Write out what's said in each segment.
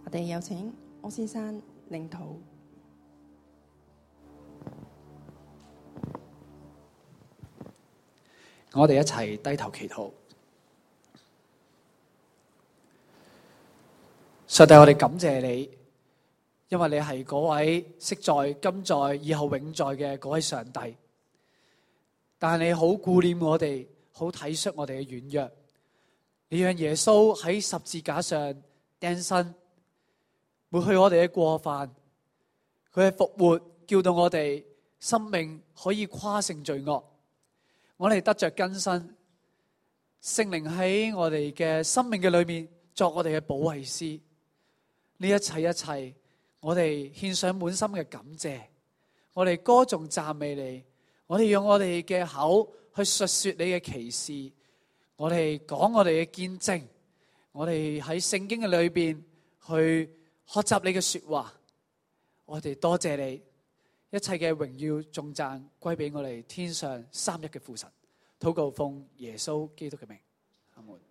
我哋有請柯先生領禱。 我哋一齊低頭祈禱。上帝，我哋感謝你，因為你係嗰位昔在、今在、以後永在嘅嗰位上帝。但係你好顧念我哋，好體恤我哋嘅軟弱。你讓耶穌喺十字架上釘身，抹去我哋嘅過犯。佢係復活，叫到我哋生命可以跨勝罪惡。我哋得着更新，聖靈喺我哋嘅生命嘅裏面作我哋嘅保惠師。呢一切，我哋獻上滿心嘅感謝。我哋歌頌讚美你，我哋用我哋嘅口去述說你嘅奇事。我哋講我哋嘅見證，我哋喺聖經嘅裏邊去學習你嘅說話。我哋多謝你，一切嘅榮耀頌讚歸俾我哋天上三一嘅父神。禱告奉耶穌基督嘅名，阿門。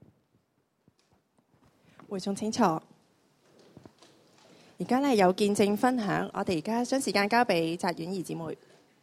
會眾請坐。而家咧有見證分享，我哋而家將時間交俾澤婉儀姊妹。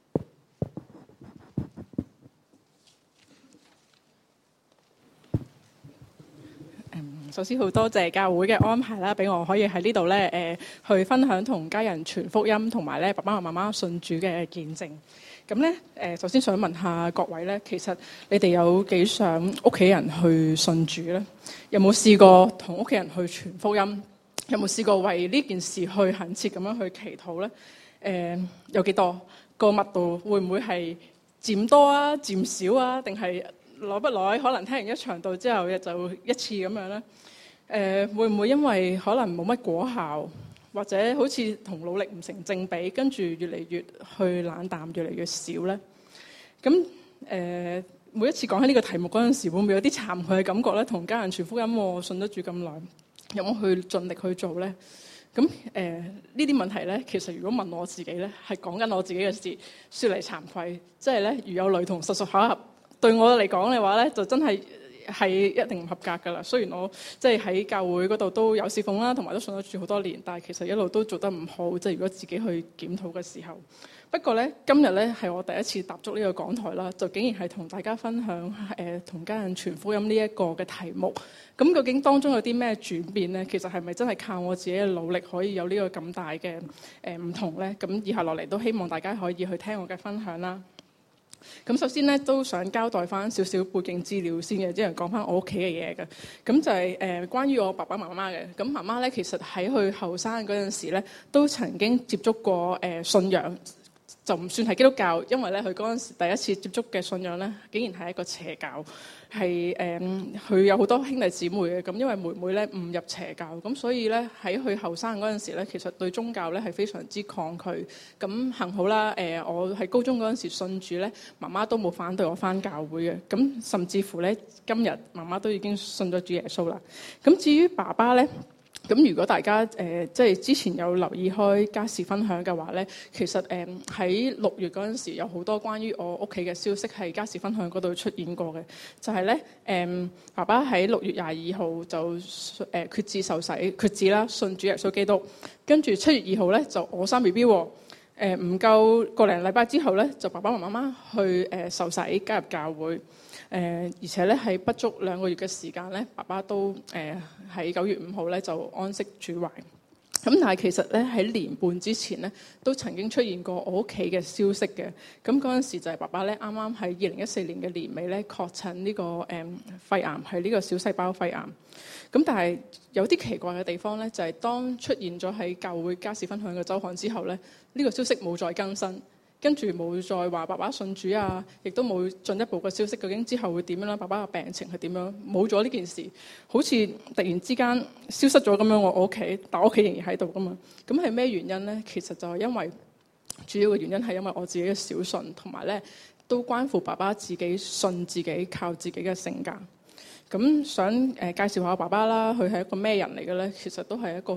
首先好多謝教會嘅安排啦，俾我可以喺呢度咧去分享同家人傳福音，同埋咧爸爸媽媽信主嘅見證。咁咧首先想問下各位咧，其實你哋有幾想屋企人去信主咧？有冇試過同屋企人去傳福音？有冇試過為呢件事去懇切咁樣去祈禱咧？有幾多？個密度會唔會係漸多啊、漸少啊？定係耐不耐？可能聽完一場道之後就一次咁樣咧？會唔會因為可能冇乜果效，或者好似同努力唔成正比，跟住越嚟越去冷淡，越嚟越少咧？咁每一次講起呢個題目嗰陣時，會唔會有啲慚愧嘅感覺咧？同家人傳福音，我信得住咁耐，有冇去盡力去做咧？咁呢啲問題咧，其實如果問我自己咧，係講緊我自己嘅事，說嚟慚愧。即係咧，如有雷同，實屬巧合。對我嚟講嘅話咧，就真係一定唔合格噶啦。雖然我即係喺教會嗰度都有侍奉啦，同埋都信得住好多年，但係其實一路都做得唔好。即係如果自己去檢討嘅時候，不過咧今日咧係我第一次踏足呢個講台啦，就竟然係同大家分享同家人傳福音呢一個嘅題目。咁究竟當中有啲咩轉變咧？其實係咪真係靠我自己嘅努力可以有呢個咁大嘅唔同咧？咁以下落嚟都希望大家可以去聽我嘅分享啦。咁首先咧都想交代翻少少背景資料先嘅，即係講翻我屋企嘅嘢嘅。咁就係關於我爸爸媽媽嘅。咁媽媽咧其實喺佢後生嗰陣時咧，都曾經接觸過信仰，就唔算係基督教，因為咧佢嗰陣時第一次接觸嘅信仰咧，竟然係一個邪教，係佢有好多兄弟姊妹嘅。咁因為妹妹咧誤入邪教，咁所以咧喺佢後生嗰陣時咧，其實對宗教咧係非常之抗拒。咁幸好啦，我喺高中嗰陣時信主咧，媽媽都冇反對我返教會嘅。咁甚至乎咧，今日媽媽都已經信咗主耶穌啦。咁至於爸爸咧，咁如果大家即係之前有留意開家事分享嘅話咧，其實喺6月嗰陣時有好多關於我屋企嘅消息係家事分享嗰度出現過嘅，就係咧爸爸喺6月22號就決志受洗決志啦，信主耶穌基督，跟住7月2號咧就我生 BB 喎，唔夠個零禮拜之後咧就爸爸媽媽去受洗加入教會。而且咧喺不足2個月嘅時間咧，爸爸都喺9月5號咧就安息主懷。咁但係其實咧喺年半之前咧，都曾經出現過我屋企嘅消息嘅。咁嗰陣時就係爸爸咧啱啱喺2014年嘅年尾咧確診呢個肺癌，係呢個小細胞肺癌。咁但係有啲奇怪嘅地方咧，就係當出現咗喺教會家事分享嘅周刊之後咧，呢個消息冇再更新。跟住冇再話爸爸信主啊，亦都冇進一步嘅消息，究竟之後會點樣啦？爸爸嘅病情係點樣？冇咗呢件事，好似突然之間消失咗咁樣。我屋企，但我屋企仍然喺度噶嘛。咁係咩原因咧？其實就係因為主要嘅原因係因為我自己嘅小信，同埋咧都關乎爸爸自己信自己、靠自己嘅性格。咁想介紹下我爸爸啦，佢係一個咩人嚟嘅咧？其實都係一個好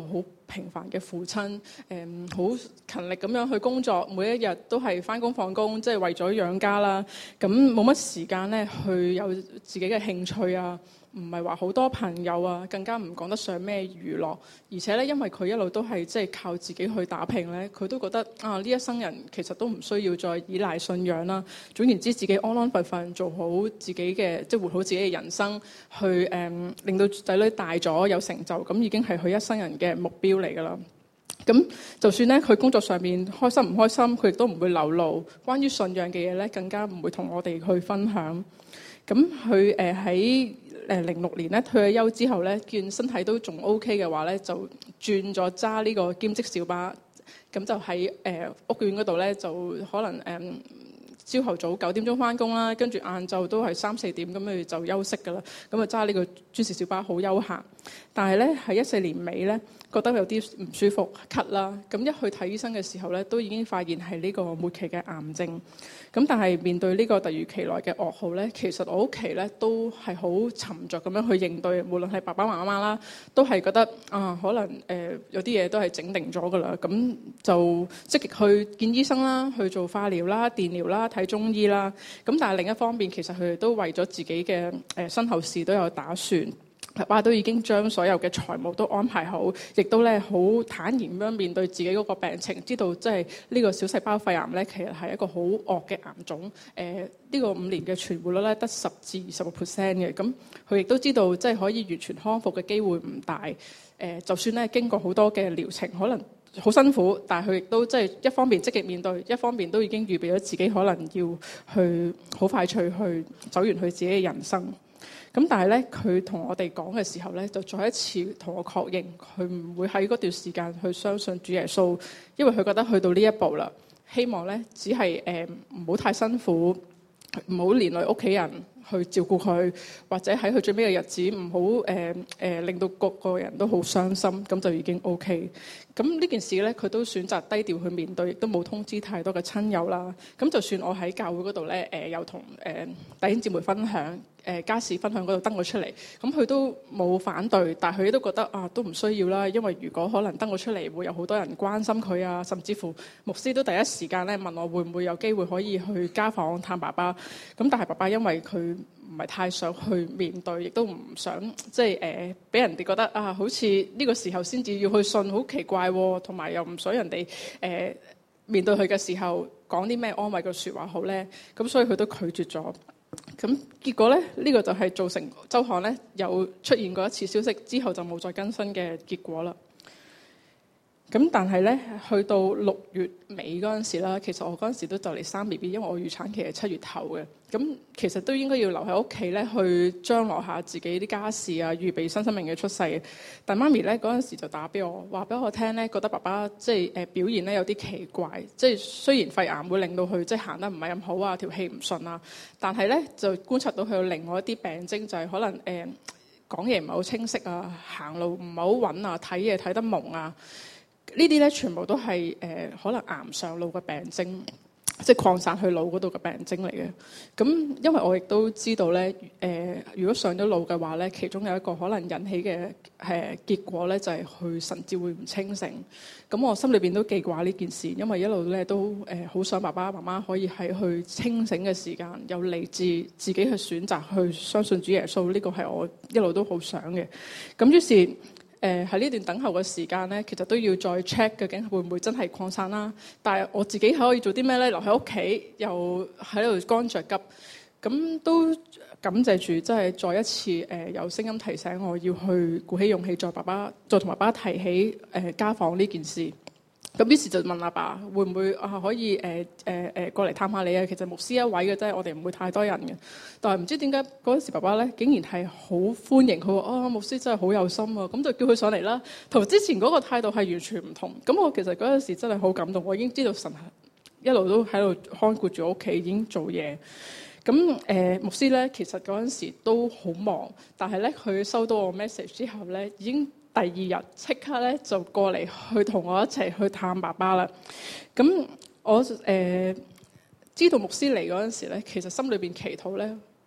平凡嘅父親，好勤力咁樣去工作，每一日都係返工放工，即係為咗養家啦。咁冇乜時間咧去有自己嘅興趣啊，唔係話好多朋友啊，更加唔講得上咩娛樂。而且咧，因為佢一路都係即係靠自己去打拼咧，佢都覺得啊，呢一生人其實都唔需要再依賴信仰啦。總言之，自己安安分分做好自己嘅，即係活好自己嘅人生，去令到仔女大咗有成就，咁已經係佢一生人嘅目標嚟㗎啦。咁就算咧佢工作上面開心唔開心，佢亦都唔會流露。關於信仰嘅嘢咧，更加唔會同我哋去分享。咁佢喺06年咧退咗休之後咧，見身體都仲 OK 嘅話咧，就轉咗揸呢個兼職小巴。咁就喺屋苑嗰度咧，就可能朝頭早9點鐘返工啦，跟住晏晝都係3、4點咁佢就休息㗎啦。咁啊揸呢個專線小巴好悠閒。但係咧喺14年尾咧，覺得有啲唔舒服，咳啦。咁一去睇醫生嘅時候咧，都已經發現係呢個末期嘅癌症。咁但係面對呢個突如其來嘅噩耗咧，其實我屋企咧都係好沉着咁樣去應對。無論係爸爸媽媽啦，都係覺得可能有啲嘢都係整定咗㗎啦。咁就積極去見醫生啦，去做化療啦、電療啦、睇中醫啦。咁但係另一方面，其實佢哋都為咗自己嘅身後事都有打算。爸爸都已經將所有嘅財務都安排好，亦都咧好坦然咁樣面對自己嗰個病情，知道即係呢個小細胞肺癌咧，其實係一個好惡嘅癌種。呢個5年嘅存活率咧得10至20%嘅，咁佢亦都知道即係可以完全康復嘅機會唔大。就算咧經過好多嘅療程，可能好辛苦，但係佢亦都即係一方面積極面對，一方面都已經預備咗自己可能要去好快脆去走完佢自己嘅人生。咁但係咧，佢同我哋講嘅時候咧，就再一次同我確認，佢唔會喺嗰段時間去相信主耶穌，因為佢覺得去到呢一步啦，希望咧只係唔好太辛苦，唔好連累屋企人去照顧佢，或者喺佢最尾嘅日子唔好令到個個人都好傷心，咁就已經 OK。咁呢件事咧，佢都選擇低調去面對，亦都冇通知太多嘅親友啦。咁就算我喺教會嗰度咧，有同弟兄姊妹分享。家事分享嗰度登咗出嚟，咁佢都冇反對，但係佢都覺得都唔需要啦，因為如果可能登咗出嚟，會有好多人關心佢啊，甚至乎牧師都第一時間咧問我會唔會有機會可以去家訪探爸爸。咁但係爸爸因為佢唔係太想去面對，亦都唔想即係俾人哋覺得好似呢個時候先至要去信，好奇怪喎，同埋又唔想人哋面對佢嘅時候講啲咩安慰嘅説話好咧，咁所以佢都拒絕咗。咁結果咧，呢個就係造成周刊咧有出現過一次消息之後就冇再更新嘅結果啦。咁但係咧，去到6月尾嗰陣時啦，其實我嗰陣時都就嚟生 BB，因為我預產期係7月頭嘅。咁其實都應該要留喺屋企咧，去張羅下自己啲家事啊，預備新生命嘅出世。但媽咪咧嗰陣時就打俾我，話俾我聽咧，覺得爸爸即係表現咧有啲奇怪，即係雖然肺癌會令到佢即係行得唔係咁好啊，條氣唔順啊，但係咧就觀察到佢有另外一啲病徵，就係可能講嘢唔係好清晰啊，行路唔係好穩啊，睇嘢睇得矇啊。呢啲咧全部都係可能癌上腦嘅病徵，即係擴散去腦嗰度嘅病徵嚟嘅。咁因為我亦都知道咧，如果上咗腦嘅話咧，其中有一個可能引起嘅結果咧，就係佢神志會唔清醒。咁我心裏邊都記掛呢件事，因為一路咧都好想爸爸媽媽可以喺佢清醒嘅時間，有理智自己去選擇去相信主耶穌，呢個係我一路都好想嘅。咁於是喺呢段等候嘅時間咧，其實都要再 check 究竟會唔會真係擴散啦。但係我自己可以做啲咩咧？留喺屋企又喺度乾着急，咁都感謝住，真係再一次有聲音提醒我要去鼓起勇氣，再同爸爸提起家訪呢件事。咁於是就問阿爸會唔會可以過嚟探下你啊？其實牧師一位嘅啫，我哋唔會太多人嘅。但係唔知點解嗰陣時爸爸咧竟然係好歡迎佢話牧師真係好有心啊！咁就叫佢上嚟啦。同之前嗰個態度係完全唔同。咁我其實嗰陣時真係好感動，我已經知道神一路都喺度看顧住屋企，已經做嘢。咁牧師咧其實嗰陣時都好忙，但係咧佢收到我 message 之後咧已經。第二日即刻咧就過嚟去同我一齊去探爸爸啦。咁我知道牧師嚟嗰陣時咧，其實心裏邊祈禱咧，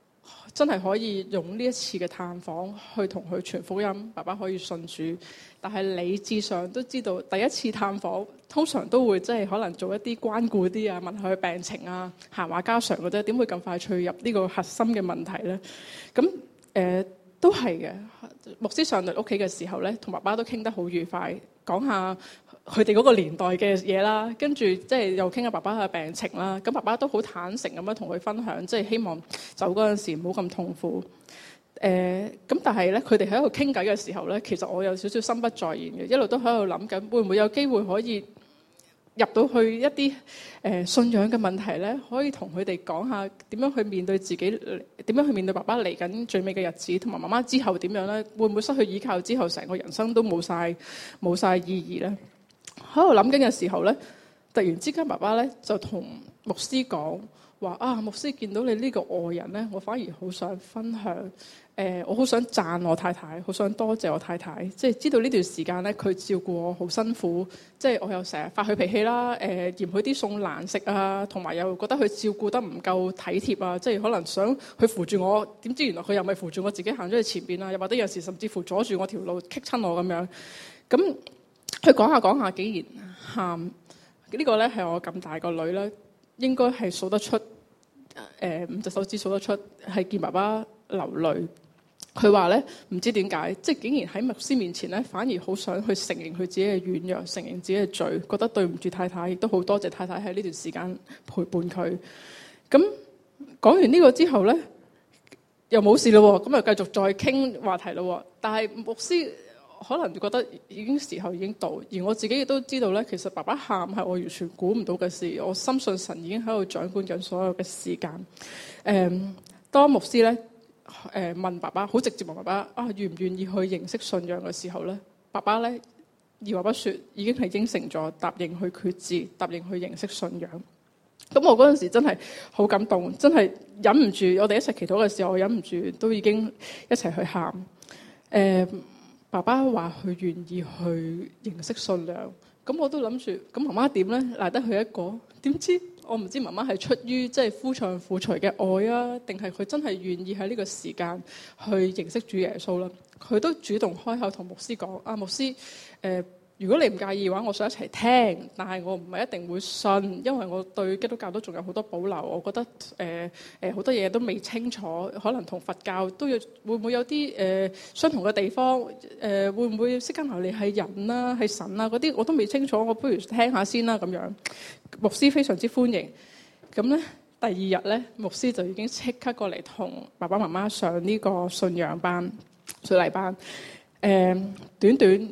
真係可以用呢一次嘅探訪去同佢傳福音，爸爸可以信主。但係理智上都知道，第一次探訪通常都會即係可能做一啲關顧啲啊，問下佢病情啊，閒話家常嘅啫，點會咁快脆入呢個核心嘅問題咧？咁都係嘅。牧師上嚟屋企嘅時候咧，同爸爸都傾得好愉快，講下佢哋嗰個年代嘅嘢啦，跟住即係又傾下爸爸嘅病情啦。咁爸爸都好坦誠咁樣同佢分享，即係希望走嗰陣時唔好咁痛苦。咁但係咧，佢哋喺度傾偈嘅時候咧，其實我有少少心不在焉嘅，一路都喺度諗緊，會唔會有機會可以入到去一啲信仰嘅問題咧，可以同佢哋講下點樣去面對自己，點樣去面對爸爸嚟緊最尾嘅日子，同埋媽媽之後點樣咧？會唔會失去依靠之後，成個人生都冇晒意義咧？喺度諗緊嘅時候咧，突然之間爸爸咧就同牧師講話啊，牧師見到你呢個愛人咧，我反而好想分享。我好想讚我太太，好想多謝我太太。即係知道呢段時間咧，佢照顧我好辛苦。即係我又成日發佢脾氣啦，嫌佢啲餸難食啊，同埋又覺得佢照顧得唔夠體貼啊。即係可能想佢扶住我，點知原來佢又咪扶住我自己行咗去前邊啊。又或者有時甚至乎阻住我條路，棘親我咁樣。咁佢講下講下，竟然喊。呢個咧係我咁大個女咧，應該係數得出5隻手指數得出，係見爸爸流淚。佢話咧唔知點解，即係竟然喺牧師面前咧，反而好想去承認佢自己嘅軟弱，承認自己嘅罪，覺得對唔住太太，亦都好多謝太太喺呢段時間陪伴佢。咁講完呢個之後咧，又冇事咯，咁又繼續再傾話題咯。但係牧師可能覺得已經時候已經到，而我自己亦都知道咧，其實爸爸喊係我完全估唔到嘅事。我深信神已經喺度掌管緊所有嘅時間。當牧師咧問爸爸，好直接問爸爸啊，願唔願意去認識信仰嘅時候咧，爸爸咧二話不說，已經係應承咗，答應去決志，答應去認識信仰。咁我嗰陣時真係好感動，真係忍唔住。我哋一齊祈禱嘅時候，我忍唔住都已經一齊去喊。爸爸話佢願意去認識信仰，咁我都諗住，咁媽媽點咧？賴得佢一個，點知我唔知媽媽係出於即係夫唱婦隨嘅愛啊，定係佢真係願意喺呢個時間去認識主耶穌啦？佢都主動開口同牧師講：啊，牧師，如果你唔介意嘅話，我想一齊聽，但係我唔係一定會信，因為我對基督教都仲有好多保留。我覺得好多嘢都未清楚，可能同佛教都會唔會有啲相同嘅地方？會唔會釋迦牟尼係人啦、係神啦嗰啲我都未清楚，我不如聽下先啦咁樣。牧師非常之歡迎。咁咧第二日咧，牧師就已經即刻過嚟同爸爸媽媽上呢個信仰班、水禮班。短短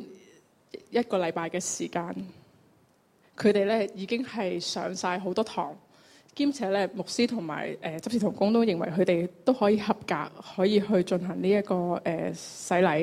1個禮拜嘅時間，佢哋咧已經係上晒好多堂，兼且咧牧師同埋執事同工都認為佢哋都可以合格，可以去進行呢一個洗禮。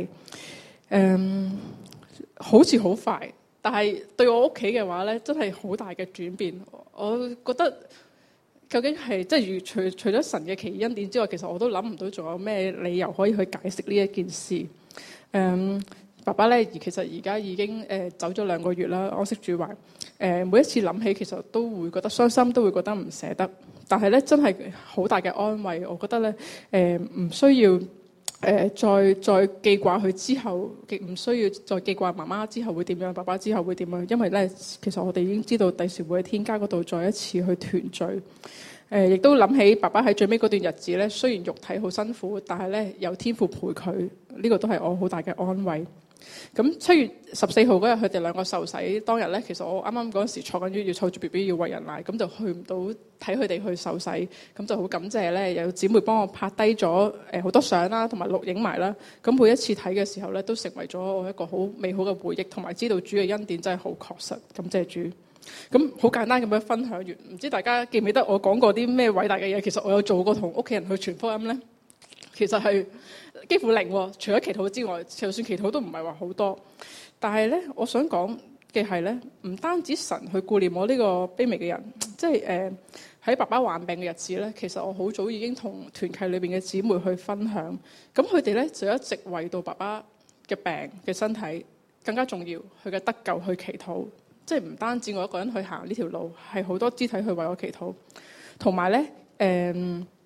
好似好快，但係對我屋企嘅話咧，真係好大嘅轉變。我覺得究竟係即係除咗神嘅奇異恩典之外，其實我都諗唔到仲有咩理由可以去解釋呢一件事。爸爸咧，其實而家已經走咗2個月啦，安息主懷。每一次諗起，其實都會覺得傷心，都會覺得唔捨得。但係咧，真係好大嘅安慰。我覺得咧，唔需要再記掛佢之後，亦唔需要再記掛媽媽之後會點樣，爸爸之後會點樣。因為咧，其實我哋已經知道第時會喺天家嗰度再一次去團聚。亦都諗起爸爸喺最尾嗰段日子咧，雖然肉體好辛苦，但係咧有天父陪佢，呢個都係我好大嘅安慰。咁7月14號嗰日，佢哋2個受洗當日咧，其實我啱啱嗰陣時坐緊月要湊住 BB 要餵人奶，咁就去唔到睇佢哋去受洗，咁就好感謝咧，有姊妹幫我拍低咗好多相啦，同埋錄影埋啦。咁每一次睇嘅時候咧，都成為咗我一個好美好嘅回憶，同埋知道主嘅恩典真係好確實。感謝主。咁好簡單咁樣分享完，唔知大家記唔記得我講過啲咩偉大嘅嘢？其實我有做過同屋企人去傳福音咧，其實係幾乎零喎。除咗祈禱之外，就算祈禱都唔係話好多。但係咧，我想講嘅係咧，唔單止神去顧念我呢個卑微嘅人，即係喺爸爸患病嘅日子咧，其實我好早已經同團契裏邊嘅姊妹去分享。咁佢哋咧就一直為到爸爸嘅病嘅身體更加重要，佢嘅得救去祈禱。即係唔單止我一個人去行呢條路，係好多肢體去為我祈禱。同埋咧，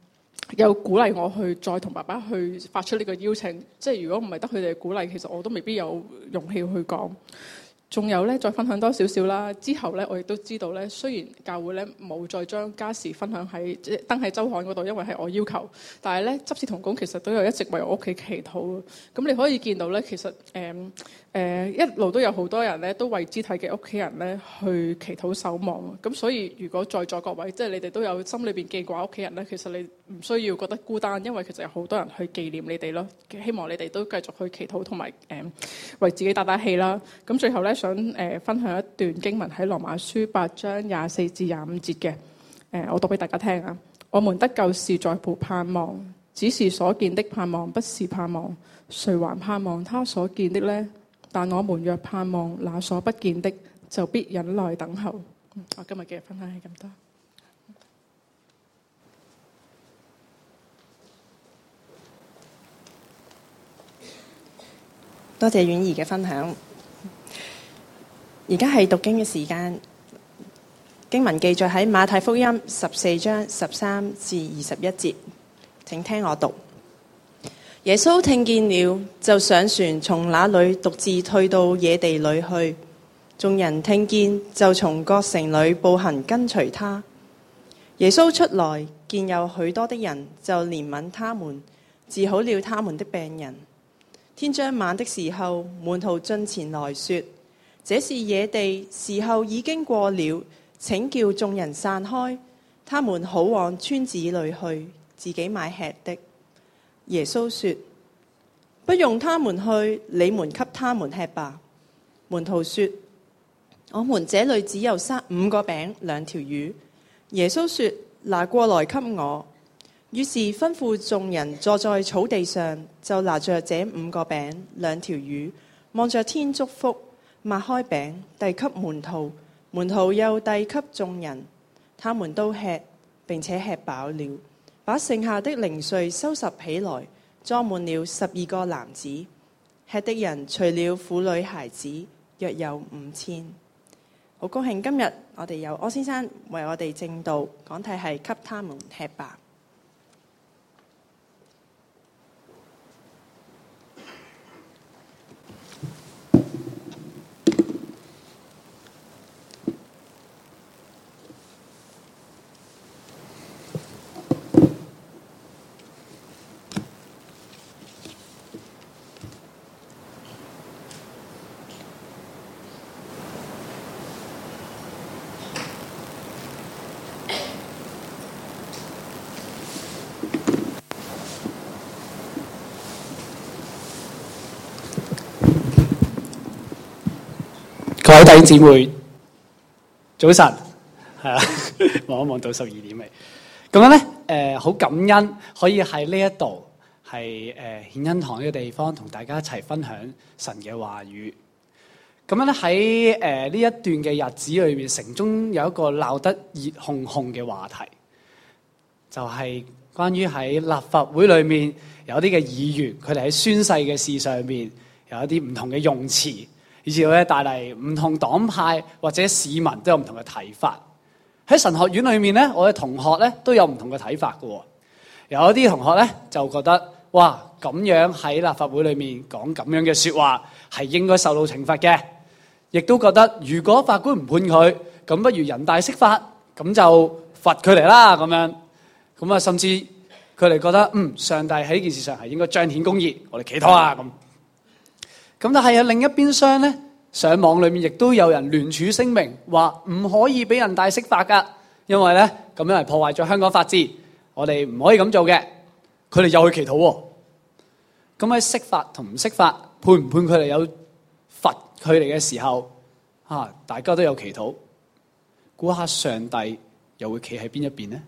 有鼓勵我去再同爸爸去發出呢個邀請。即係如果唔係得佢哋嘅鼓勵，其實我都未必有勇氣去講。仲有咧，再分享多少少啦。之後咧，我亦都知道咧，雖然教會咧冇再將家事分享喺登喺週刊嗰度，因為係我要求，但係咧執事同工其實都有一直為我屋企祈禱。咁你可以見到咧，其實一路都有好多人咧都為肢體嘅屋企人咧去祈禱守望。咁所以如果在座各位即係你哋都有心裏邊記掛屋企人咧，其實你唔需要覺得孤單，因為其實有好多人去紀念你哋咯。希望你哋都繼續去祈禱同埋為自己打打氣啦。咁最後咧，想分享一段經文喺羅馬書8章24至25節嘅，我讀俾大家聽啊。我們得救是在乎盼望，只是所見的盼望不是盼望，誰還盼望他所見的呢？但我們若盼望那所不見的，就必忍耐等候。我今日嘅分享係咁多。 多謝婉儀嘅分享。而家係讀經嘅時間，經文記載喺馬太福音14章13至21節，請聽我讀。耶穌聽見了，就上船，從那裏獨自退到野地裏去。眾人聽見，就從各城裏步行跟隨他。耶穌出來，見有許多的人，就憐憫他們，治好了他們的病人。天將晚的時候，門徒進前來說：這是野地，時候已經過了，請叫眾人散開，他們好往村子裏去，自己買吃的。耶穌說：不用他們去，你們給他們吃吧。門徒說：我們這裏只有5個餅2條魚。耶穌說：拿過來給我。於是吩咐眾人坐在草地上，就拿着這5個餅2條魚，望着天祝福，擘開餅遞給門徒，門徒又遞給眾人，他們都吃，並且吃飽了，把剩下的零碎收拾起來，裝滿了12個籃子。吃的人除了婦女孩子，約有5000。好高興今日我哋有柯先生為我哋證道，講題係給他們吃吧。 各位弟兄姊妹，早晨，係啦，望一望到12點未？咁樣咧，好感恩可以喺呢一度係獻恩堂呢個地方同大家一齊分享神嘅話語。咁樣咧喺呢一段嘅日子裏面，城中有一個鬧得熱烘烘嘅話題，就係關於喺立法會裏面有啲嘅議員，佢哋喺宣誓嘅事上面有一啲唔同嘅用詞。以至咧帶嚟唔同黨派或者市民都有唔同嘅睇法。喺神學院裏面咧，我嘅同學咧都有唔同嘅睇法嘅。有一啲同學咧就覺得，哇，咁樣喺立法會裏面講咁樣嘅說話係應該受到懲罰嘅。亦都覺得如果法官唔判佢，咁不如人大釋法，咁就罰佢嚟啦咁樣。咁啊，甚至佢哋覺得，上帝喺呢件事上係應該彰顯公義，我哋祈禱啊咁。咁但係有另一邊廂咧，上網裏面亦都有人聯署聲明，話唔可以俾人大釋法噶，因為咧咁樣係破壞咗香港法治，我哋唔可以咁做嘅。佢哋又去祈禱喎。咁喺釋法同唔釋法，判唔判佢哋有罰佢哋嘅時候，大家都有祈禱。估下上帝又會企喺邊一邊呢？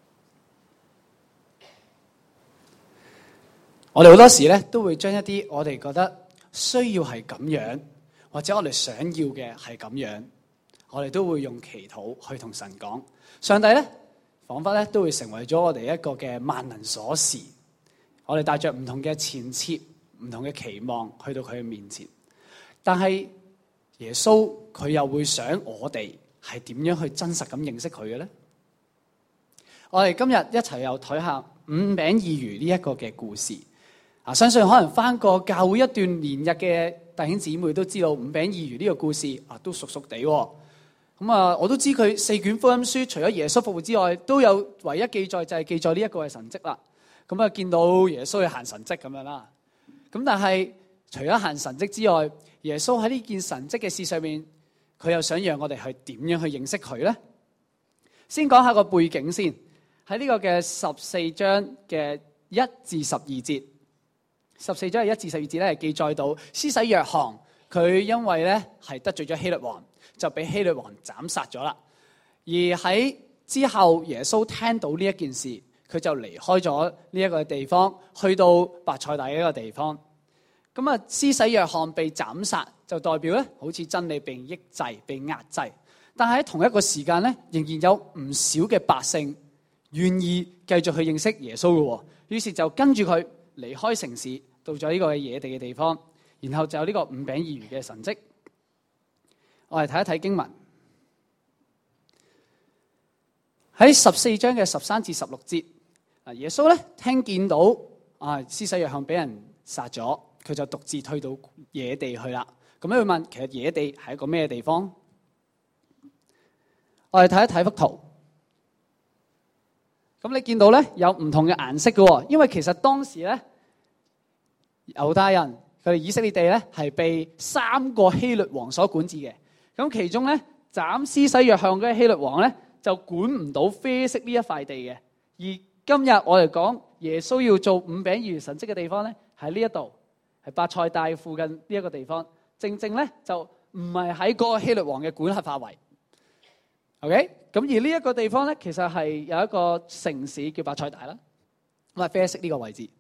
我哋好多時咧都會將一啲我哋覺得需要係咁樣，或者我哋想要嘅係咁樣，我哋都會用祈禱去同神講。上帝咧，彷彿咧都會成為咗我哋一個嘅萬能鎖匙。我哋帶着唔同嘅前設、唔同嘅期望去到佢嘅面前，但係耶穌佢又會想我哋係點樣去真實咁認識佢嘅咧？我哋今日一齊又睇下五餅二魚呢一個嘅故事。相信可能返過教會一段年日嘅弟兄姊妹都知道五餅二魚呢個故事都熟熟地喎。我都知佢4卷福音書除咗耶穌復活之外，都有唯一記載就係記載呢一個嘅神蹟啦。見到耶穌去行神蹟咁樣啦。但係除咗行神蹟之外，耶穌喺呢件神蹟嘅事上面，佢又想讓我哋去點樣去認識佢呢？先講下個背景先。喺呢個嘅14章嘅1至12節，14章嘅1至12節咧係記載到施洗約翰佢因為咧係得罪咗希律王，就俾希律王斬殺咗啦。而喺之後耶穌聽到呢一件事，佢就離開咗呢一個地方，去到伯賽大嘅一個地方。施洗約翰被斬殺，就代表咧好似真理被抑制、被壓制。但係喺同一個時間咧，仍然有唔少嘅百姓願意繼續去認識耶穌嘅。於是就跟住佢離開城市，到咗呢個野地嘅地方，然後就有呢個五餅二魚嘅神蹟。我哋睇一睇經文，喺14章嘅13至16節，耶穌咧聽見到施洗約翰俾人殺咗，佢就獨自退到野地去啦。咁樣佢問，其實野地係一個咩地方？我哋睇一睇幅圖。咁你見到咧有唔同嘅顏色嘅，因為其實當時咧猶太人佢哋以色列地咧係被3個希律王所管治嘅。咁其中咧斬施洗約翰嗰個希律王咧就管唔到啡色呢一塊地嘅。而今日我哋講耶穌要做五餅二魚神蹟嘅地方咧，喺呢一度係伯賽大附近呢一個地方，正正咧就唔係喺嗰個希律王嘅管轄範圍。OK， 咁而呢一個地方咧，其實係有一個城市叫伯賽大啦，咁係啡色呢個位置。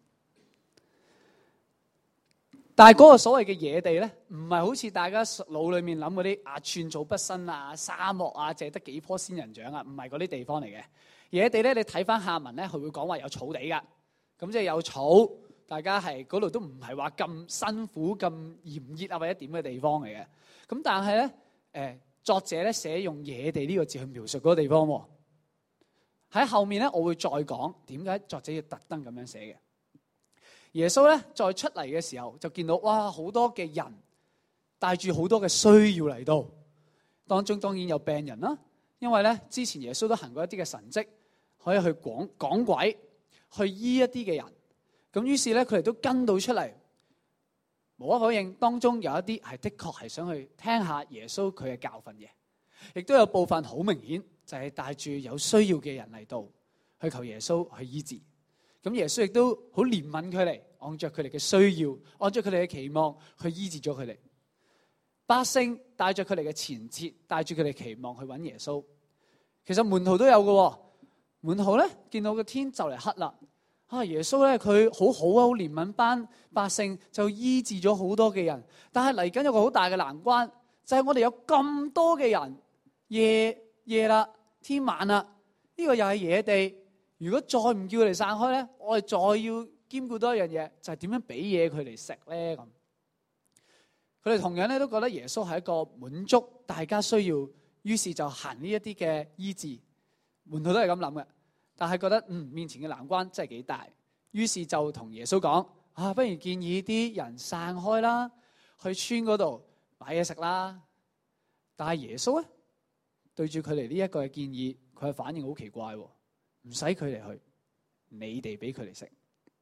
但係嗰個所謂嘅野地咧，唔係好似大家腦裏面諗嗰啲寸草不生沙漠淨係得幾棵仙人掌唔係嗰啲地方嚟嘅。野地咧，你睇翻下文咧，佢會講話有草地噶，咁即係有草，大家係嗰度都唔係話咁辛苦、咁炎熱或者點嘅地方嚟嘅。咁但係咧，作者咧寫用野地呢個字去描述嗰個地方喎。喺後面咧，我會再講點解作者要特登咁樣寫嘅。耶穌咧再出嚟嘅時候，就見到哇好多嘅人帶住好多嘅需要嚟到，當中當然有病人啦，因為咧之前耶穌都行過一啲嘅神蹟，可以去趕鬼，去醫一啲嘅人。咁於是咧佢哋都跟到出嚟。無可否認，當中有一啲係的確係想去聽下耶穌佢嘅教訓嘅，亦都有部分好明顯就係帶住有需要嘅人嚟到去求耶穌去醫治。咁耶穌亦都好憐憫佢哋，按照佢哋嘅需要，按照佢哋嘅期望去醫治咗佢哋。百姓帶着佢哋嘅前設，帶住佢哋期望去揾耶穌。其實門徒都有嘅，門徒咧見到個天就嚟黑啦。耶穌咧佢好好好憐憫班百姓，就醫治咗好多嘅人。但係嚟緊有個好大嘅難關，就係我哋有咁多嘅人，夜啦，天晚啦，呢個又係野地。如果再唔叫佢哋散開咧，我哋再要兼顧多一樣嘢，就係點樣俾嘢佢哋食咧咁。佢哋同樣咧都覺得耶穌係一個滿足大家需要，於是就行呢一啲嘅醫治。門徒都係咁諗嘅。但係覺得面前嘅難關真係幾大，於是就同耶穌講不如建議啲人散開啦，去村嗰度買嘢食啦。但係耶穌咧對住佢哋呢一個嘅建議，佢嘅反應好奇怪，唔使佢哋去，你哋俾佢哋食。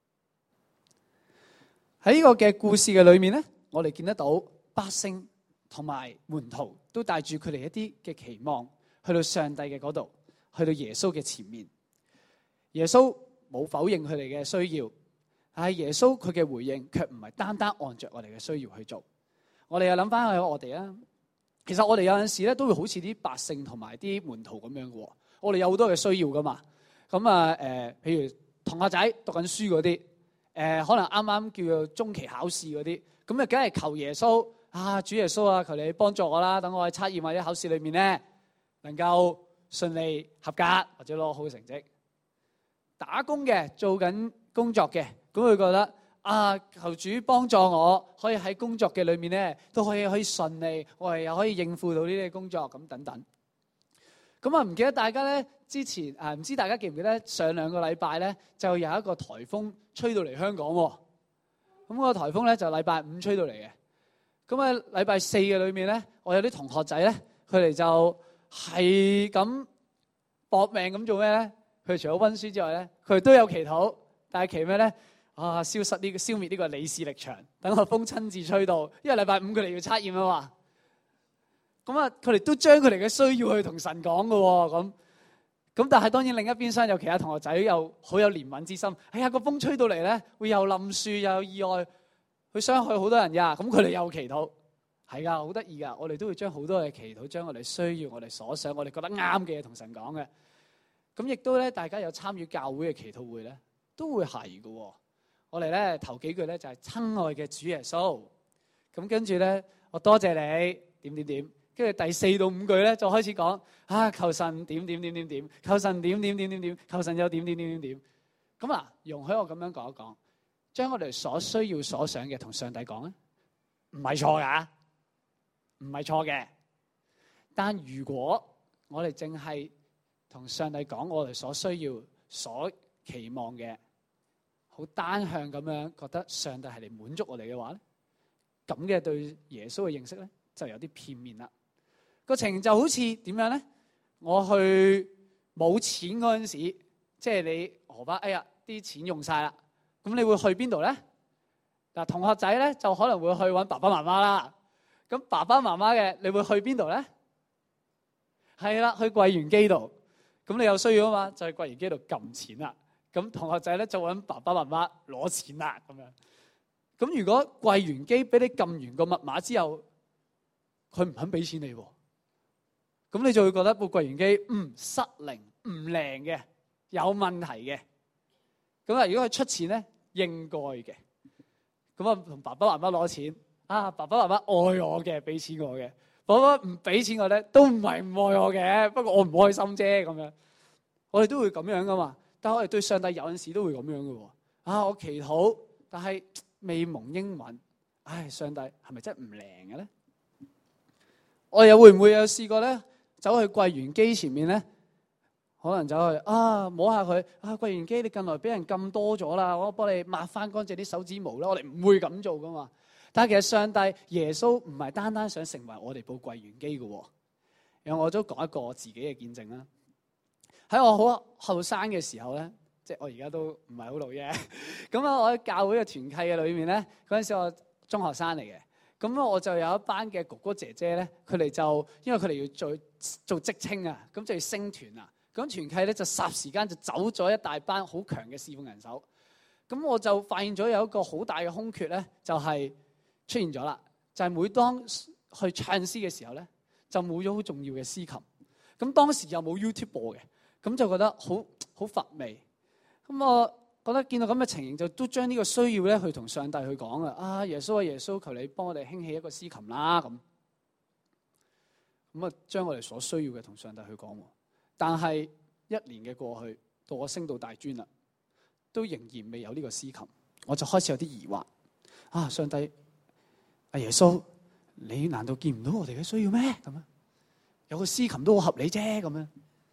喺呢個嘅故事嘅裏面咧，我哋見得到百姓同埋門徒都帶住佢哋一啲嘅期望，去到上帝嘅嗰度，去到耶穌嘅前面。耶穌冇否認佢哋嘅需要，但係耶穌佢嘅回應卻唔係單單按着我哋嘅需要去做。我哋又諗翻去我哋啦，其實我哋有陣時咧都會好似啲百姓同埋啲門徒咁樣嘅。我哋有好多嘅需要噶嘛。咁譬如同學仔讀緊書嗰啲，可能啱啱叫做中期考試嗰啲，咁啊梗係求耶穌主耶穌求你幫助我啦，等我喺測驗或者考試裏面咧能夠順利合格或者攞好成績。打工嘅做緊工作嘅，咁佢覺得求主幫助我，可以喺工作嘅裏面咧都可以順利，我哋又可以應付到呢啲工作咁等等。 咁啊，唔記得大家咧之前唔知大家記唔記得上2個禮拜咧就有一個颱風吹到嚟香港喎。咁個颱風咧就禮拜5吹到嚟嘅。咁啊禮拜4嘅裏面咧，我有啲同學仔咧，佢哋就係咁搏命咁做咩咧？佢哋除咗温書之外咧，佢哋都有祈禱，但係祈咩咧？消滅呢個李氏力場，等個風親自吹到，因為禮拜5佢哋要測驗啊嘛。咁啊，佢哋都將佢哋嘅需要去同神講㗎喎，咁但係當然另一邊廂有其他同學仔又好有憐憫之心。哎呀，個風吹到嚟咧，會又冧樹又有意外，去傷害好多人㗎。咁佢哋又祈禱，係㗎，好得意㗎。我哋都會將好多嘅祈禱，將我哋需要、我哋所想、我哋覺得啱嘅嘢同神講嘅。咁亦都咧，大家有參與教會嘅祈禱會咧，都會係㗎。我哋咧頭幾句咧就係親愛嘅主耶穌，咁跟住咧我多謝你點點點，跟住第4到5句咧就開始講求神點點點點點，求神點點點點點，求神又點點點點點。咁啊，容許我咁樣講一講，將我哋所需要所想嘅同上帝講咧，唔係錯㗎，唔係錯嘅。但如果我哋淨係同上帝講我哋所需要、所期望嘅，好單向咁樣覺得上帝係嚟滿足我哋嘅話咧，咁嘅對耶穌嘅認識咧就有啲片面啦。個情就好似點樣咧？我去冇錢嗰陣時，即係你荷包哎呀啲錢用晒啦，咁你會去邊度咧？嗱，同學仔咧就可能會去揾爸爸媽媽啦。咁爸爸媽媽嘅你會去邊度咧？係啦，去櫃員機度。咁你有需要啊嘛，就去櫃員機度撳錢啦。咁同學仔咧就揾爸爸媽媽攞錢啦，咁樣。咁如果櫃員機俾你撳完個密碼之後，佢唔肯俾錢你喎，咁你就會覺得部櫃員機失靈、唔靈嘅，有問題嘅。咁啊，如果佢出錢咧，應該嘅。咁啊，同爸爸媽媽攞錢爸爸媽媽愛我嘅，俾錢我嘅。爸爸唔俾錢我咧，都唔係唔愛我嘅，不過我唔開心啫，咁樣。我哋都會咁樣噶嘛。但係我哋對上帝有陣時都會咁樣嘅喎。我祈禱，但係未蒙應允。上帝係咪真係唔靈嘅咧？我又會唔會有試過咧？走去櫃員機前面咧，可能走去摸下佢。櫃員機你近來俾人撳多咗啦，我幫你抹翻乾淨啲手指毛啦。我哋唔會咁做噶嘛。但係其實上帝耶穌唔係單單想成為我哋部櫃員機嘅喎。然後我都講一個我自己嘅見證啦。喺我好後生嘅時候咧，即係我而家都唔係好老啫。咁啊，我喺教會嘅團契嘅裏面咧，嗰陣時我中學生嚟嘅。咁我就有一班嘅哥哥姐姐咧，佢哋就因為佢哋要做職青啊，咁就要升團啊。咁團契咧就霎時間就走咗一大班好強嘅侍奉人手。咁我就發現咗有一個好大嘅空缺咧，就係出現咗啦。就係每當去唱詩嘅時候咧，就冇咗好重要嘅司琴。咁當時又冇 YouTube 播嘅。咁就覺得好乏味，咁我覺得見到咁嘅情形，就都將呢個需要咧去同上帝去講啊！耶穌啊，耶穌，求你幫我哋興起一個司琴啦！咁啊，將我哋所需要嘅同上帝去講。但係1年嘅過去，到我升到大專啦，都仍然未有呢個司琴，我就開始有啲疑惑。上帝，耶穌，你難道見唔到我哋嘅需要咩？咁樣有個司琴都好合理啫，咁樣。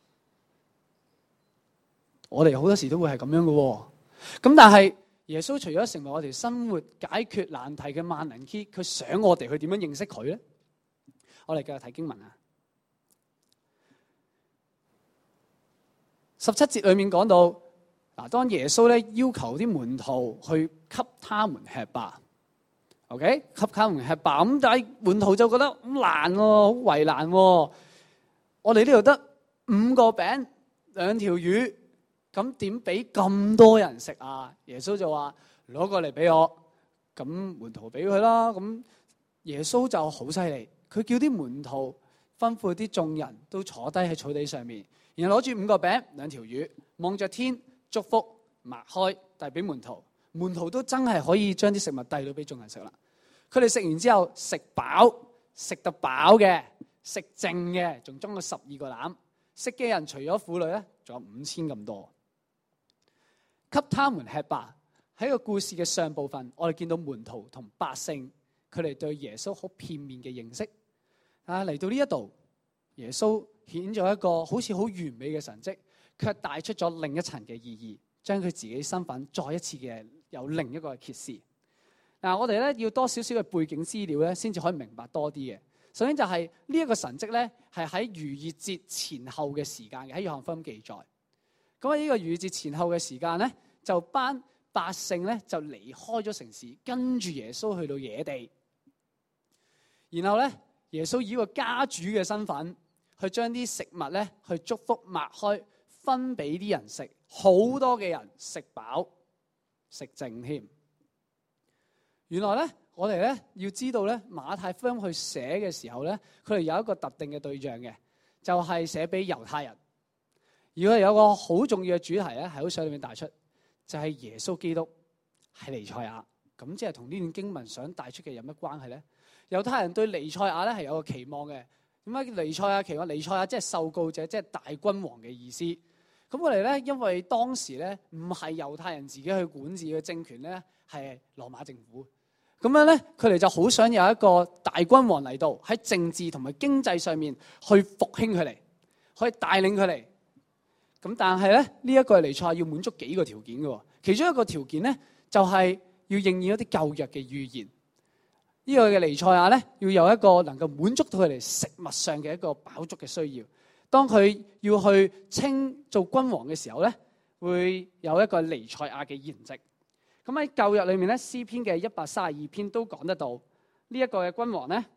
我哋好多時都會係咁樣嘅喎，咁但係耶穌除咗成為我哋生活解決難題嘅萬能 key， 佢想我哋去點樣認識佢咧？我哋繼續睇經文啊。17節裏面講到，當耶穌咧要求啲門徒去給他們吃吧 ，OK， 給他們吃吧。咁但係門徒就覺得好難喎，好為難喎。我哋呢度得5個餅2條魚。咁點俾咁多人食啊？耶穌就話攞過嚟俾我，咁門徒俾佢啦。咁耶穌就好犀利，佢叫啲門徒吩咐啲眾人都坐低喺草地上面，然後攞住5個餅2條魚，望着天祝福，擘開遞俾門徒。門徒都真係可以將啲食物遞到俾眾人食啦。佢哋食完之後食飽，食得飽嘅，食剩嘅，仲裝咗12個籃。食嘅人除咗婦女咧，仲有5000咁多。給他們吃吧。喺個故事嘅上部分，我哋見到門徒同百姓，佢哋對耶穌好片面嘅認識。嚟到呢一度，耶穌顯咗一個好似好完美嘅神蹟，卻帶出咗另一層嘅意義，將佢自己身份再一次嘅有另一個揭示。嗱，我哋咧要多少少嘅背景資料咧，先至可以明白多啲嘅。首先就係呢一個神蹟咧，係喺逾越節前後嘅時間嘅，喺約翰福音記載。咁喺呢個逾越節前後嘅時間咧，就班百姓咧就離開咗城市，跟住耶穌去到野地。然後咧，耶穌以一個家主嘅身份，去將啲食物咧去祝福擘開，分俾啲人食。好多嘅人食飽食剩添。原來咧，我哋咧要知道咧，馬太福音去寫嘅時候咧，佢哋有一個特定嘅對象嘅，就係寫俾猶太人。而佢哋有個好重要嘅主題咧，係好想裏面帶出，就係耶穌基督係彌賽亞。咁即係同呢段經文想帶出嘅有乜關係咧？猶太人對彌賽亞咧係有個期望嘅。點解彌賽亞期望？彌賽亞即係受膏者，即係大君王嘅意思。咁我哋咧，因為當時咧唔係猶太人自己去管治嘅政權咧，係羅馬政府。咁樣咧，佢哋就好想有一個大君王嚟到喺政治同埋經濟上面去復興佢哋，可以帶領佢哋。咁但係咧，呢一個彌賽亞要滿足幾個條件嘅。其中一個條件咧，就係要應驗一啲舊約嘅預言。呢個嘅彌賽亞咧，要有一個能夠滿足到佢哋食物上嘅一個飽足嘅需要。當佢要去做君王嘅時候咧，會有一個彌賽亞嘅筵席。咁喺舊約裏面咧，詩篇嘅132篇都講得到呢一個嘅君王咧，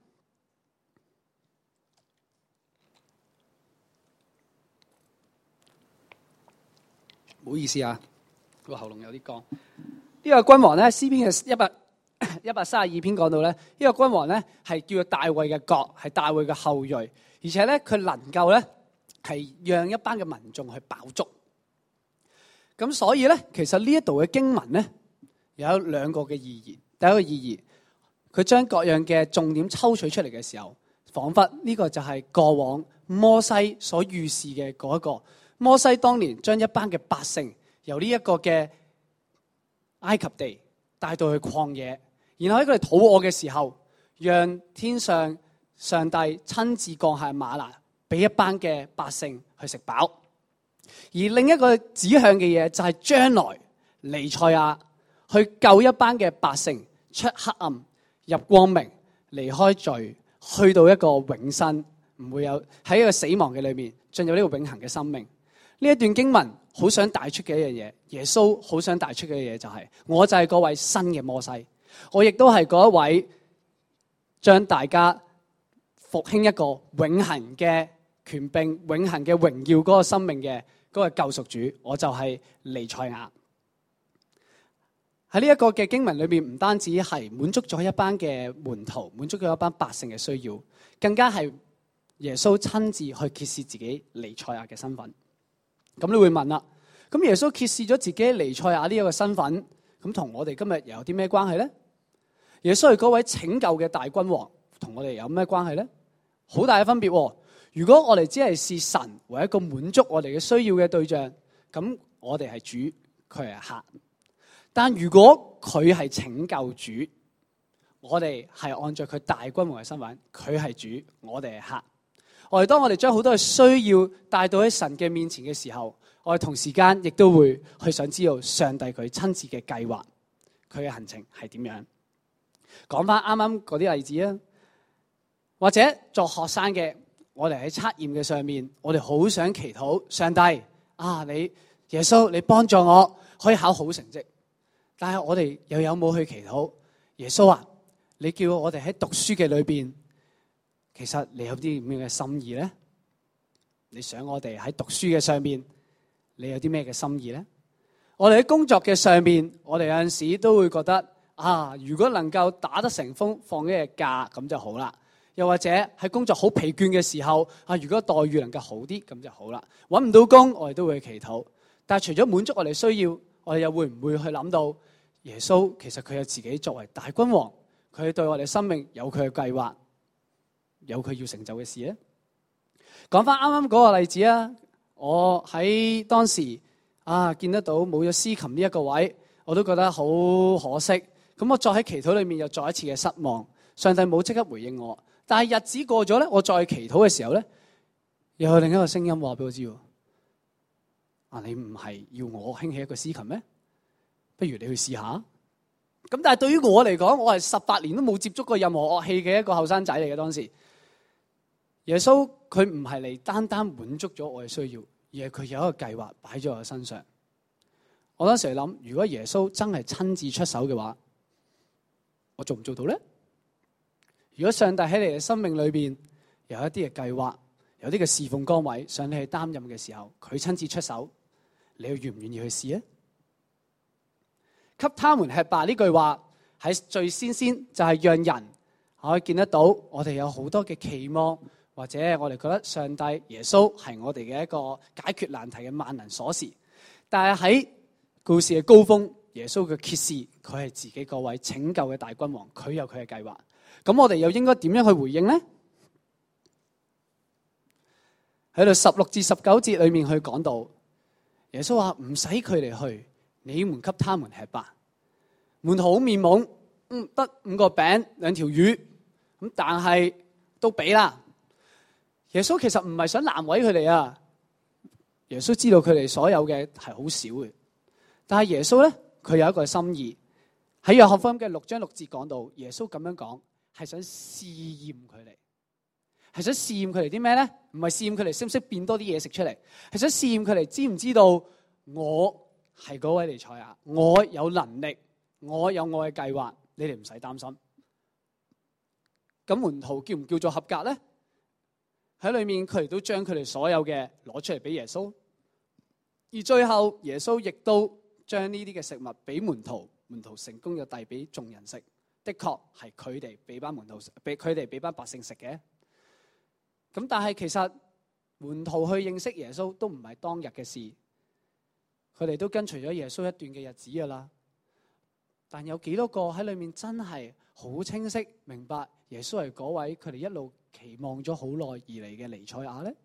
唔好意思啊，個喉嚨有啲乾。呢個君王咧，詩篇嘅132篇講到咧，呢個君王咧係叫做大衛嘅國，係大衛嘅後裔，而且咧佢能夠咧係讓一班嘅民眾去飽足。咁所以咧，其實呢一度嘅經文咧，有兩個嘅意義。第一個意義，佢將各樣嘅重點抽取出嚟嘅時候，彷彿呢個就係過往摩西所預示嘅嗰一個。摩西當年將一班嘅百姓由呢一個嘅埃及地帶到去曠野，然後喺佢哋肚餓嘅時候，讓天上上帝親自降下嗎哪，俾一班嘅百姓去食飽。而另一個指向嘅嘢就係將來彌賽亞去救一班嘅百姓出黑暗入光明，離開罪，去到一個永生，唔會有喺一個死亡嘅裏面進入呢個永恆嘅生命。呢一段經文好想帶出嘅一樣嘢，耶穌好想帶出嘅嘢就係，我就係嗰位新嘅摩西，我亦都係嗰一位將大家復興一個永恆嘅權柄、永恆嘅榮耀嗰個生命嘅嗰個救贖主，我就係彌賽亞。喺呢一個嘅經文裏面，唔單止係滿足咗一班嘅門徒，滿足咗一班百姓嘅需要，更加係耶穌親自去揭示自己彌賽亞嘅身份。咁你會問啦，咁耶穌揭示咗自己彌賽亞呢一個身份，咁同我哋今日又有啲咩關係咧？耶穌係嗰位拯救嘅大君王，同我哋有咩關係咧？好大嘅分別喎。如果我哋只係視神為一個滿足我哋嘅需要嘅對象，咁我哋係主，佢係客。但如果佢係拯救主，我哋係按照佢大君王嘅身份，佢係主，我哋係客。當我哋將好多嘅需要帶到喺神嘅面前嘅時候，我哋同時間亦都會去想知道上帝佢親自嘅計劃，佢嘅行程係點樣。講翻啱啱嗰啲例子啊，或者做學生嘅，我哋喺測驗嘅上面，我哋好想祈禱上帝你耶穌，你幫助我可以考好成績。但係我哋又有冇去祈禱耶穌啊？你叫我哋喺讀書嘅裏邊，其實你有啲咩嘅心意咧？你想我哋喺讀書嘅上面，你有啲咩嘅心意咧？我哋喺工作嘅上面，我哋有陣時都會覺得如果能夠打得成風，放一日假咁就好啦。又或者喺工作好疲倦嘅時候，如果待遇能夠好啲咁就好啦。搵唔到工，我哋都會祈禱。但係除咗滿足我哋需要，我哋又會唔會去諗到耶穌其實佢有自己作為大君王，佢對我哋生命有佢嘅計劃，有佢要成就嘅事咧？講翻啱啱嗰個例子啊，我喺當時見得到冇咗司琴呢一個位，我都覺得好可惜。咁我再喺祈禱裏面又再一次嘅失望，上帝冇即刻回應我。但係日子過咗咧，我再祈禱嘅時候咧， 又有另一個聲音話俾我知，你唔係要我興起一個司琴咩？不如你去試下。咁但係對於我嚟講，我係18年都冇接觸過任何樂器嘅一個後生仔嚟嘅當時。耶穌佢唔係嚟單單滿足咗我嘅需要，而係佢有一個計劃擺咗我身上。我當時諗，如果耶穌真係親自出手嘅話，我做唔做到呢？如果上帝喺你嘅生命裏邊有一啲嘅計劃，有啲嘅侍奉崗位想你去擔任嘅時候，佢親自出手，你又願唔願意去試呢？給他們吃吧呢句話喺最先就係讓人可以見得到我哋有好多嘅期望，或者我哋覺得上帝耶穌係我哋嘅一個解決難題嘅萬能鎖匙。但係喺故事嘅高峰，耶穌嘅揭示佢係自己嗰位拯救嘅大君王，佢有佢嘅計劃。咁我哋又應該點樣去回應呢？喺度16至19節裏面去講到，耶穌話唔使佢哋去，你們給他們吃吧。門徒好面懵，得5個餅2條魚，咁但係都俾啦。耶穌其實唔係想難為佢哋啊，耶穌知道佢哋所有嘅係好少嘅，但係耶穌咧佢有一個心意，喺約翰福音嘅6章6節講到，耶穌咁樣講係想試驗佢哋，係想試驗佢哋啲咩咧？唔係試驗佢哋識唔識變多啲嘢食出嚟，係想試驗佢哋知唔知道我係嗰位彌賽亞，我有能力，我有我嘅計劃，你哋唔使擔心。咁門徒叫唔叫做合格咧？喺裏面佢哋都將佢哋所有嘅攞出嚟俾耶穌，而最後耶穌亦都將呢啲嘅食物俾門徒，門徒成功就遞俾眾人食。的確係佢哋俾班門徒，俾佢哋俾班百姓食嘅。咁但係其實門徒去認識耶穌都唔係當日嘅事，佢哋都跟隨咗耶穌一段嘅日子噶啦。但有幾多個喺裏面真係好清晰明白耶穌係嗰位佢哋一路期望咗好耐而嚟嘅彌賽亞呢？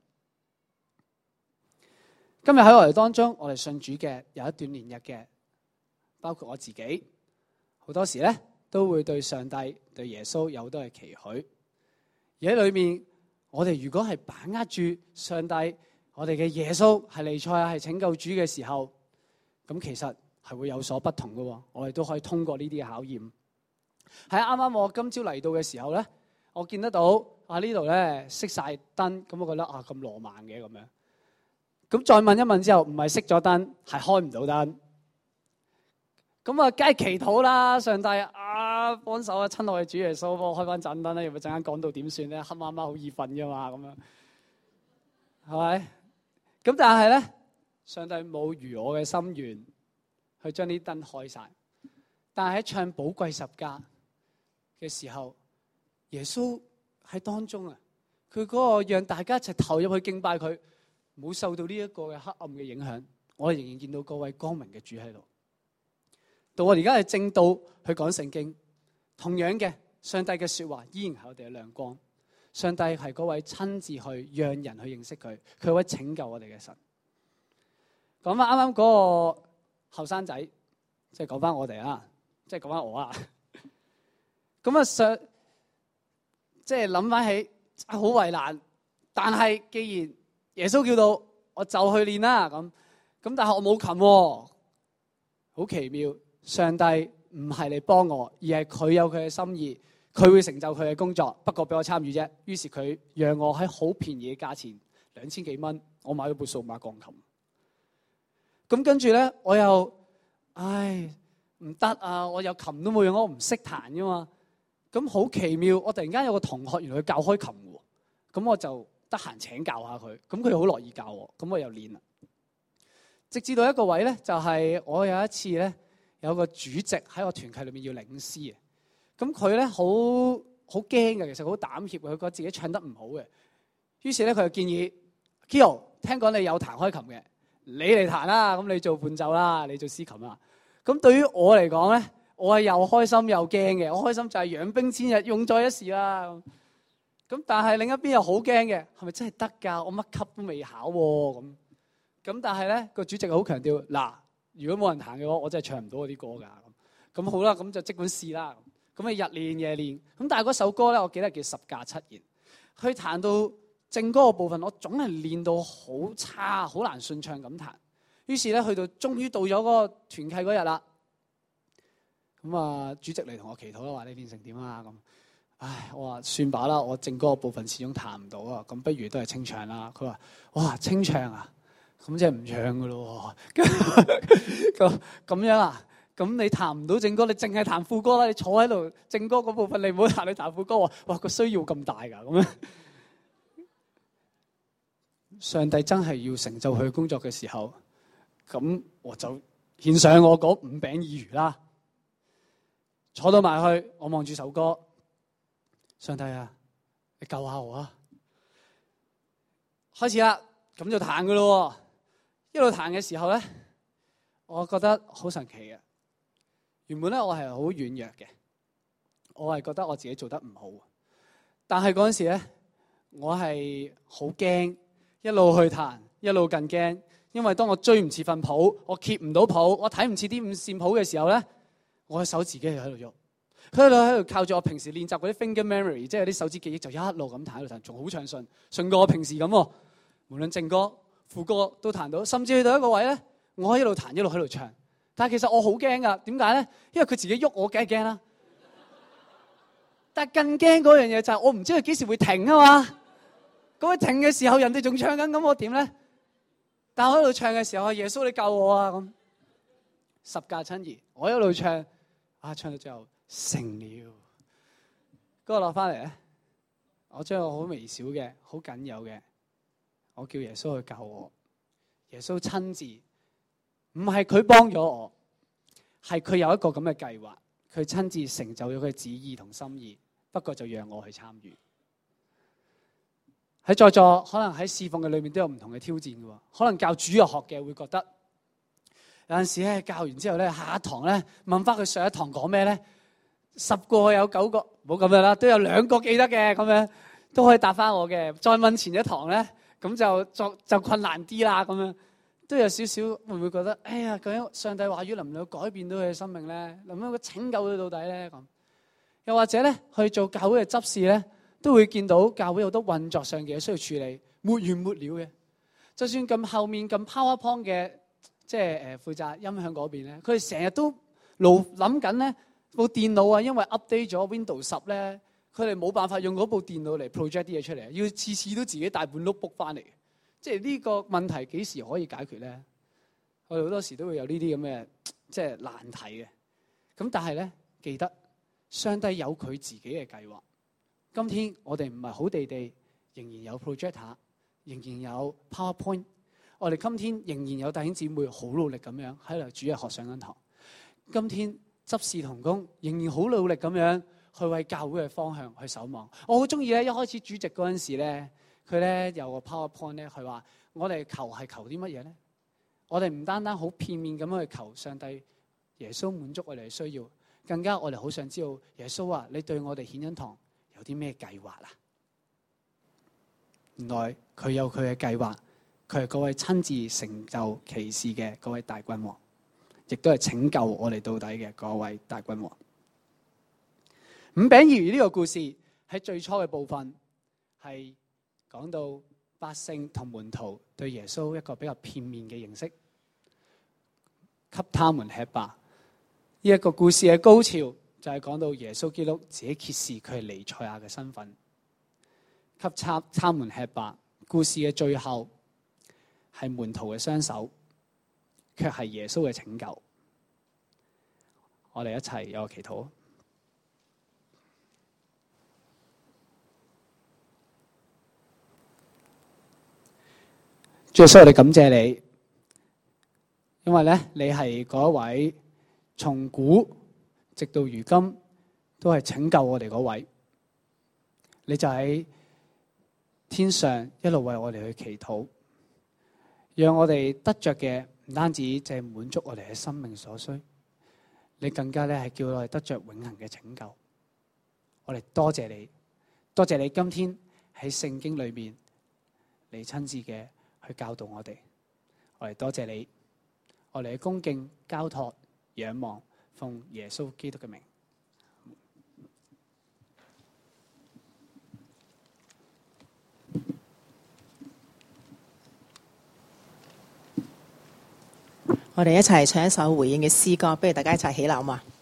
今日喺我哋當中，我哋信主嘅有一段年日嘅，包括我自己，好多時咧都會對上帝、對耶穌有好多嘅期許。而喺裏面，我哋如果係把握住上帝，我哋嘅耶穌係彌賽亞係拯救主嘅時候，咁其實係會有所不同嘅。我哋都可以通過呢啲嘅考驗。喺啱啱我今朝嚟到嘅時候咧，我見得到呢度咧熄晒燈，咁我覺得咁羅曼嘅咁樣。咁再問一問之後，唔係熄咗燈，係開唔到燈。咁啊，梗係祈禱啦，上帝幫手啊，親愛嘅主耶穌，幫我開翻盞燈啦，要唔要陣間講到點算咧？黑媽媽好易瞓噶嘛，咁樣係咪？咁但係咧，上帝冇如我嘅心願去將呢啲燈開晒。但係喺唱寶貴十架嘅時候，耶穌喺當中啊，佢嗰個讓大家一齊投入去敬拜佢，冇受到呢一個嘅黑暗嘅影響，我哋仍然見到嗰位光明嘅主喺度。到我而家係正道去講聖經，同樣嘅上帝嘅說話依然係我哋嘅亮光。上帝係嗰位親自去讓人去認識佢，佢係位拯救我哋嘅神。講翻啱啱嗰個後生仔，即係講翻我哋啊，即係講翻我啊。咁啊即係諗翻起好為難，但係既然耶穌叫到我就去練啦，咁但係我冇琴喎，好奇妙。上帝唔係嚟幫我，而係佢有佢嘅心意，佢會成就佢嘅工作，不過俾我參與啫。於是佢讓我喺好便宜嘅價錢2000幾蚊，我買咗部數碼鋼琴。咁跟住咧，我又唔得啊！我有琴都冇用，我唔識彈噶嘛。咁好奇妙，我突然間有個同學原來佢教開琴喎，咁我就得閒請教下佢，咁佢好樂意教我，咁我又練啦。直至到一個位咧，就係我有一次咧。有個主席喺我團契裏面要領詩啊，咁佢咧好驚嘅，其實好膽怯，佢覺得自己唱得唔好嘅。於是咧佢就建議 Kyo， 聽講你有彈開琴嘅，你嚟彈啦，咁你做伴奏啦，你做司琴啦。咁對於我嚟講咧，我係又開心又驚嘅。我開心就係養兵千日，用在一時啦。咁但係另一邊又好驚嘅，係咪真係得㗎？我乜級都未考喎。咁但係咧個主席好強調嗱。如果冇人彈嘅話，我真係唱唔到嗰啲歌㗎。咁好啦，咁就即管試啦。咁你日練夜練。咁但係嗰首歌咧，我記得叫10架7言。佢彈到正歌嘅部分，我總係練到好差，好難順暢咁彈。於是咧，去到終於到咗嗰個團契嗰日啦。咁啊，主席嚟同我祈禱啦，話你練成點啊？咁，唉，我話算把啦，我正歌嘅部分始終彈唔到啊，咁不如都係清唱啦。佢話：哇，清唱啊，咁即係唔唱噶咯喎。咁樣啊？咁你彈唔到正歌，你淨係彈副歌啦。你坐喺度正歌嗰部分，你唔好彈，你彈副歌喎。哇，個需要咁大㗎咁樣。上帝真係要成就佢工作嘅時候，咁我就獻上我嗰5餅2魚啦。坐到埋去，我望住首歌，上帝啊，你救下我啊！開始啦，咁就彈噶咯。一路彈嘅時候咧，我覺得好神奇嘅。原本咧我係好軟弱嘅，我係覺得我自己做得唔好。但係嗰陣時咧，我係好驚，一路去彈，一路更驚。因為當我追唔切份譜，我揭唔到譜，我睇唔切啲5線譜嘅時候咧，我嘅手自己喺度喐，佢喺度靠住我平時練習嗰啲 finger memory， 即係啲手指記憶，就一路咁彈喺度彈，仲好暢順，順過我平時咁。無論正歌、副歌都彈到，甚至去到一個位咧，我一路彈一路喺度唱。但係其實我好驚噶，點解咧？因為佢自己喐，我梗係驚啦。但係更驚嗰樣嘢就係我唔知佢幾時會停啊嘛。咁佢停嘅時候，人哋仲唱緊，咁我點咧？但係我喺度唱嘅時候，耶穌你救我啊！咁十架親兒，我一路唱，唱到最後成了。嗰個落翻嚟咧，我將我好微小嘅、好僅有嘅，我叫耶穌去救我。耶穌親自，唔係佢幫咗我，係佢有一個咁嘅計劃，佢親自成就咗佢嘅旨意同心意。不過就讓我去參與。喺在座可能喺侍奉嘅裏面都有唔同嘅挑戰嘅，可能教主日學嘅會覺得有陣時咧教完之後咧，下一堂咧問翻佢上一堂講咩咧，10個有9個冇咁樣啦，都有2個記得嘅，咁樣都可以答翻我嘅。再問前一堂咧，咁就困難啲啦，咁樣都有少少會唔會覺得，哎呀，究竟上帝話語能唔能夠改變到佢嘅生命咧，能唔能夠拯救佢到底咧？咁又或者咧去做教會嘅執事咧，都會見到教會好多運作上嘅嘢需要處理，沒完沒了嘅。就算咁後面咁 PowerPoint 嘅，即係負責音響嗰邊咧，佢哋成日都諗緊咧部電腦啊，因為 update 咗 Windows 10咧，佢哋冇辦法用嗰部電腦嚟 project 啲嘢出嚟，要次次都自己帶本 notebook 翻嚟。即係呢個問題幾時可以解決咧？我哋好多時都會有呢啲咁嘅即係難題嘅。咁但係咧，記得上帝有佢自己嘅計劃。今天我哋唔係好地地，仍然有 projector， 仍然有 PowerPoint。我哋今天仍然有弟兄姊妹好努力咁樣喺度主日學上緊堂。今天執事同工仍然好努力咁樣去為教會嘅方向去守望。我好中意咧，一開始主席嗰陣時咧，佢咧有個 PowerPoint 咧，佢話我哋求係求啲乜嘢咧？我哋唔單單好片面咁去求上帝耶穌滿足我哋嘅需要，更加我哋好想知道耶穌啊，你對我哋顯恩堂有啲咩計劃啊？原來佢有佢嘅計劃，佢係嗰位親自成就奇事嘅嗰位大君王，亦都係拯救我哋到底嘅嗰位大君王。5餅2魚呢個故事喺最初嘅部分係講到百姓同門徒對耶穌一個比較片面嘅認識，給他們吃吧。呢一個故事嘅高潮就係講到耶穌基督自己揭示佢係彌賽亞嘅身份，給他們吃吧。故事嘅最後係門徒嘅雙手，卻係耶穌嘅拯救。我哋一齊有個祈禱。主耶穌，我哋感謝你，因為咧你係嗰一位從古直到如今都係拯救我哋嗰位，你就喺天上一路為我哋去祈禱，讓我哋得着嘅唔單止淨係滿足我哋嘅生命所需，你更加咧係叫我哋得着永恆嘅拯救。我哋多謝你，多謝你今天喺聖經裏面你親自嘅去教導我哋。我哋多謝你，我哋嘅恭敬交託仰望，奉耶穌基督嘅名。 我哋一齊唱一首回應嘅詩歌，不如大家一齊起立好嘛？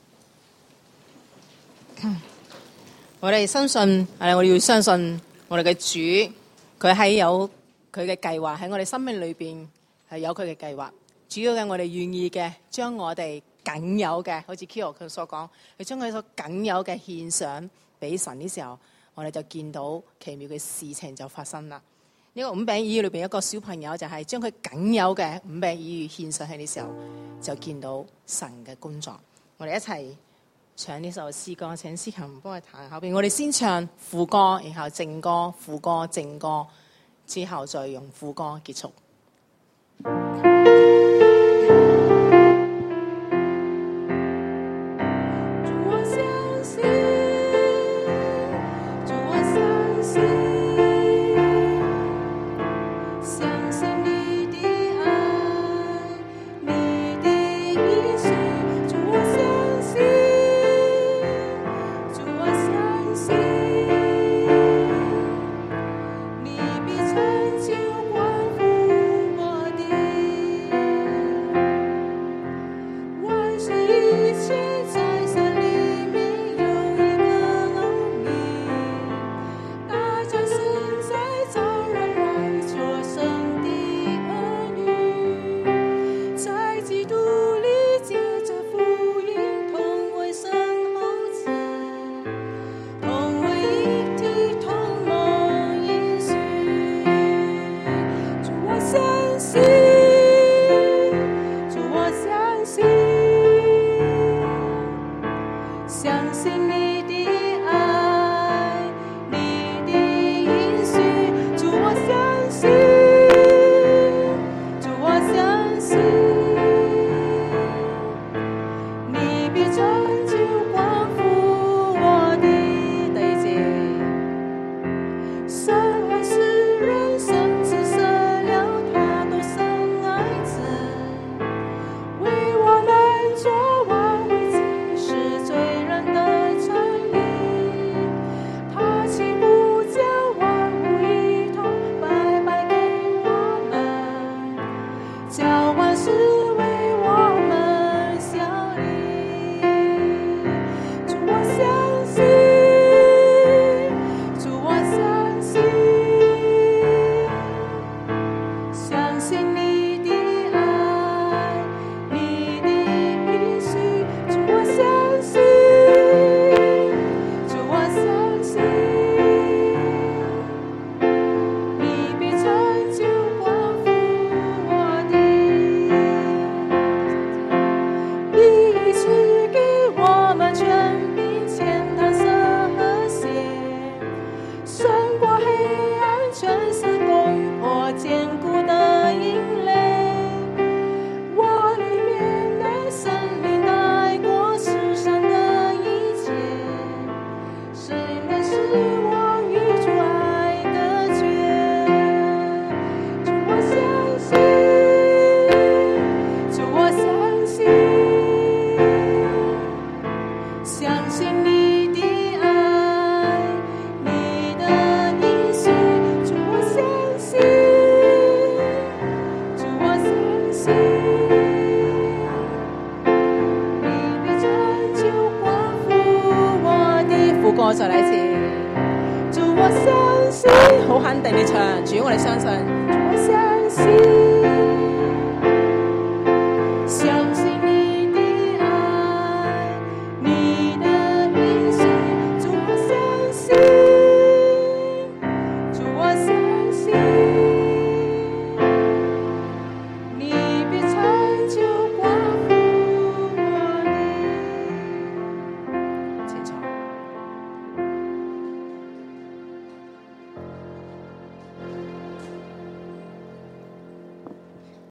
我哋相信，我哋要相信我哋嘅主，佢係有佢嘅計劃喺我哋生命裏邊，係有佢嘅計劃。主要嘅我哋願意嘅，將我哋僅有嘅，好似 Kyo 佢所講，佢將佢所僅有嘅獻上俾神嘅時候，我哋就見到奇妙嘅事情就發生啦。呢個五餅二魚裏邊一個小朋友就係將佢僅有嘅五餅二魚獻上去嘅時候，就見到神嘅工作。我哋一齊唱呢首詩歌，請司琴幫我彈後邊。我哋先唱副歌，然後正歌、副歌、正歌，之後再用副歌結束。再嚟一次，主我相信，好肯定你唱，主我哋相信，主我相信。